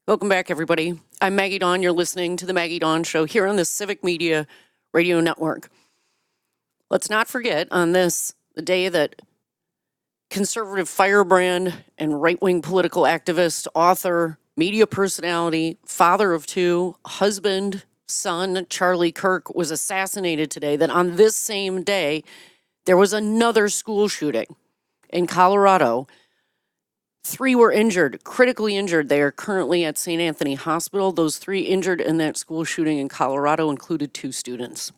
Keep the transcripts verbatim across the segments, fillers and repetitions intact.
Welcome back, everybody. I'm Maggie Dawn. You're listening to The Maggie Dawn Show here on the Civic Media Radio Network. Let's not forget on this, the day that conservative firebrand and right-wing political activist, author, media personality, father of two, husband, son, Charlie Kirk was assassinated today, that on this same day, there was another school shooting in Colorado. Three were injured, critically injured. They are currently at Saint Anthony Hospital. Those three injured in that school shooting in Colorado included two students.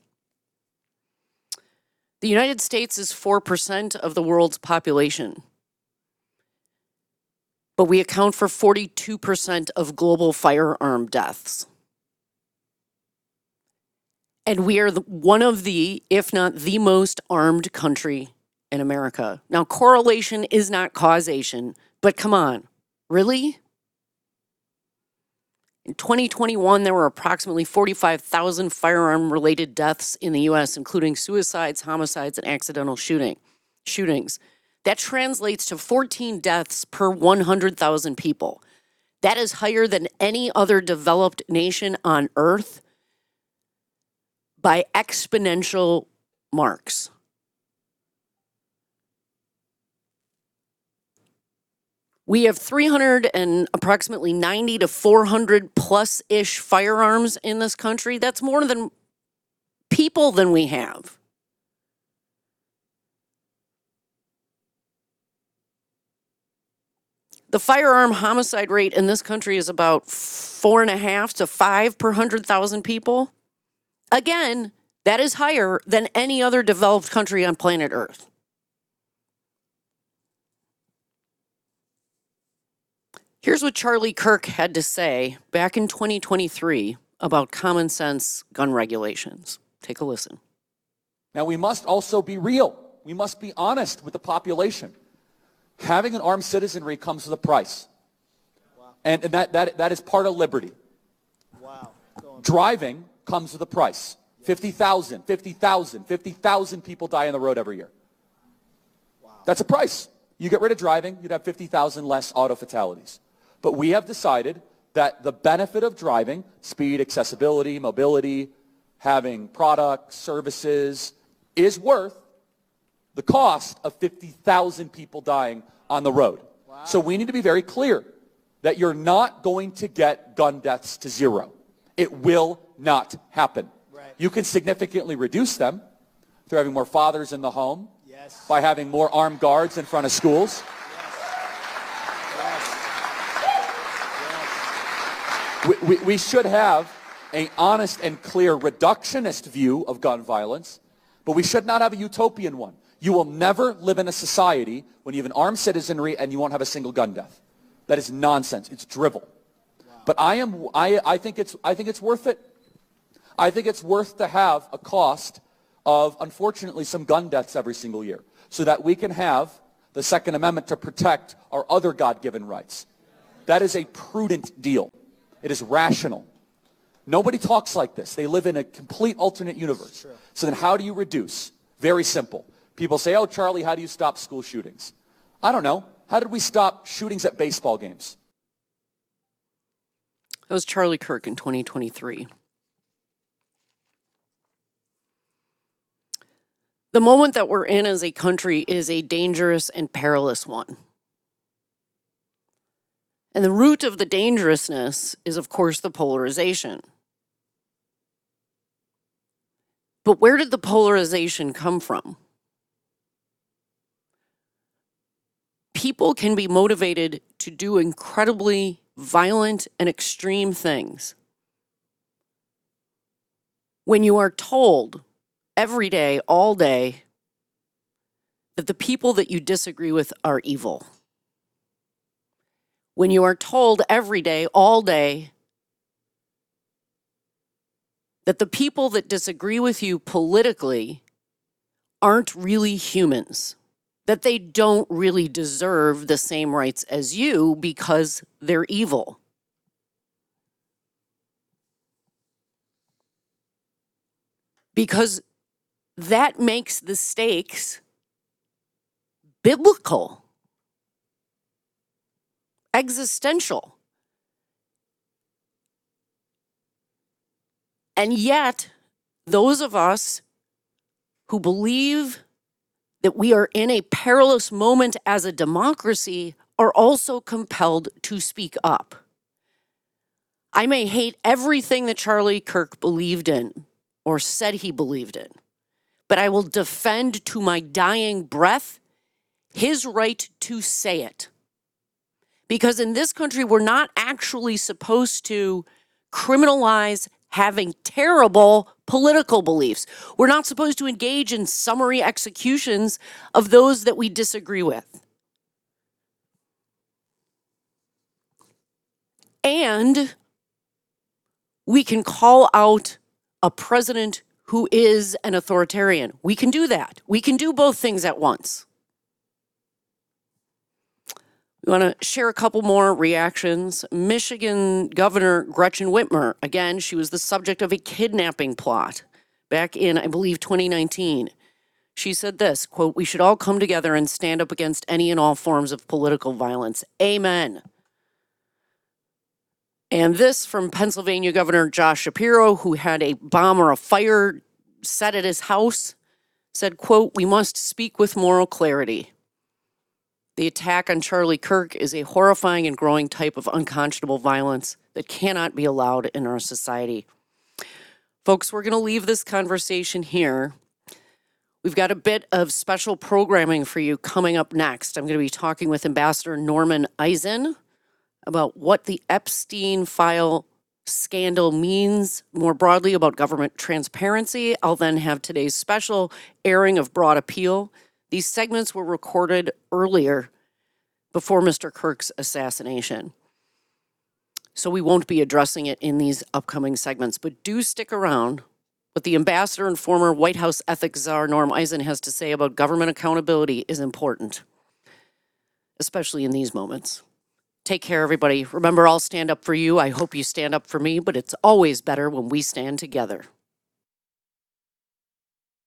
The United States is four percent of the world's population, but we account for forty-two percent of global firearm deaths. And we are the, one of the, if not the most armed country in America. Now, correlation is not causation. But come on, really? In twenty twenty-one, there were approximately forty-five thousand firearm-related deaths in the U S, including suicides, homicides, and accidental shooting shootings. That translates to fourteen deaths per one hundred thousand people. That is higher than any other developed nation on Earth by exponential marks. We have three hundred and approximately ninety to four hundred plus-ish firearms in this country. That's more than people than we have. The firearm homicide rate in this country is about four and a half to five per hundred thousand people. Again, that is higher than any other developed country on planet Earth. Here's what Charlie Kirk had to say back in twenty twenty-three about common sense gun regulations. Take a listen. Now, we must also be real. We must be honest with the population. Having an armed citizenry comes with a price. Wow. And, and that, that, that is part of liberty. Wow. Driving comes with a price. fifty thousand, fifty thousand, fifty thousand people die on the road every year. Wow. That's a price. You get rid of driving, you'd have fifty thousand less auto fatalities. But we have decided that the benefit of driving, speed, accessibility, mobility, having products, services, is worth the cost of fifty thousand people dying on the road. Wow. So we need to be very clear that you're not going to get gun deaths to zero. It will not happen. Right. You can significantly reduce them through having more fathers in the home, yes, by having more armed guards in front of schools. We, we, we should have an honest and clear reductionist view of gun violence, but we should not have a utopian one. You will never live in a society when you have an armed citizenry and you won't have a single gun death. That is nonsense. It's drivel. Wow. But I am I, I think it's I think it's worth it. I think it's worth to have a cost of, unfortunately, some gun deaths every single year so that we can have the Second Amendment to protect our other God-given rights. That is a prudent deal. It is rational. Nobody talks like this. They live in a complete alternate universe. Sure. So then how do you reduce? Very simple. People say, oh, Charlie, how do you stop school shootings? I don't know. How did we stop shootings at baseball games? That was Charlie Kirk in twenty twenty-three. The moment that we're in as a country is a dangerous and perilous one. And the root of the dangerousness is, of course, the polarization. But where did the polarization come from? People can be motivated to do incredibly violent and extreme things when you are told every day, all day, that the people that you disagree with are evil. When you are told every day, all day, that the people that disagree with you politically aren't really humans, that they don't really deserve the same rights as you because they're evil. Because that makes the stakes biblical, existential. And yet, those of us who believe that we are in a perilous moment as a democracy are also compelled to speak up. I may hate everything that Charlie Kirk believed in or said he believed in, but I will defend to my dying breath his right to say it. Because in this country, we're not actually supposed to criminalize having terrible political beliefs. We're not supposed to engage in summary executions of those that we disagree with. And we can call out a president who is an authoritarian. We can do that. We can do both things at once. We want to share a couple more reactions. Michigan Governor Gretchen Whitmer, again, she was the subject of a kidnapping plot back in, I believe, twenty nineteen. She said this, quote, "We should all come together and stand up against any and all forms of political violence. Amen." And this from Pennsylvania Governor Josh Shapiro, who had a bomb or a fire set at his house, said, quote, "We must speak with moral clarity. The attack on Charlie Kirk is a horrifying and growing type of unconscionable violence that cannot be allowed in our society." Folks, we're going to leave this conversation here. We've got a bit of special programming for you coming up next. I'm going to be talking with Ambassador Norman Eisen about what the Epstein file scandal means more broadly about government transparency. I'll then have today's special airing of Broad Appeal. These segments were recorded earlier before Mister Kirk's assassination, so we won't be addressing it in these upcoming segments, but do stick around. What the ambassador and former White House ethics czar Norm Eisen has to say about government accountability is important, especially in these moments. Take care, everybody. Remember, I'll stand up for you. I hope you stand up for me, but it's always better when we stand together.